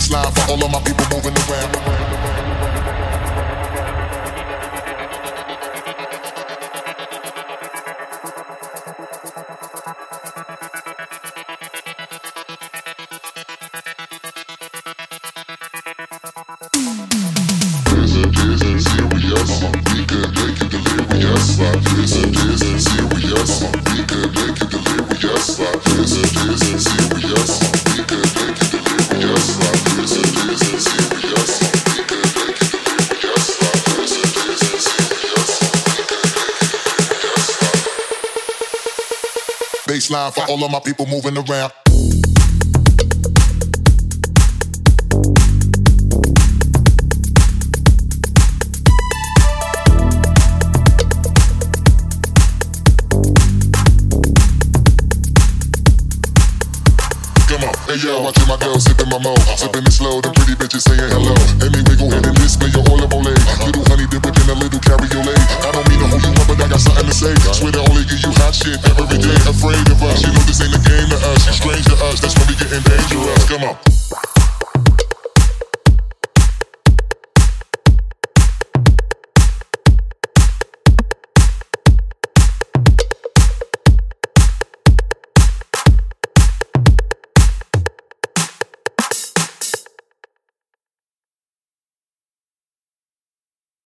Baseline for all of my people moving around. Baseline for all of my people moving around. Hey yo, watching my girl sipping my mo, sipping it slow, them pretty bitches saying hello. Any wiggle head and display your olive ole. Little honey dip in a little cabriolet. I don't mean to hold you up, but I got something to say. Swear to only give you hot shit every day. Afraid of us, you know this ain't a game to us. Strange to us, that's when we getting dangerous. Come on.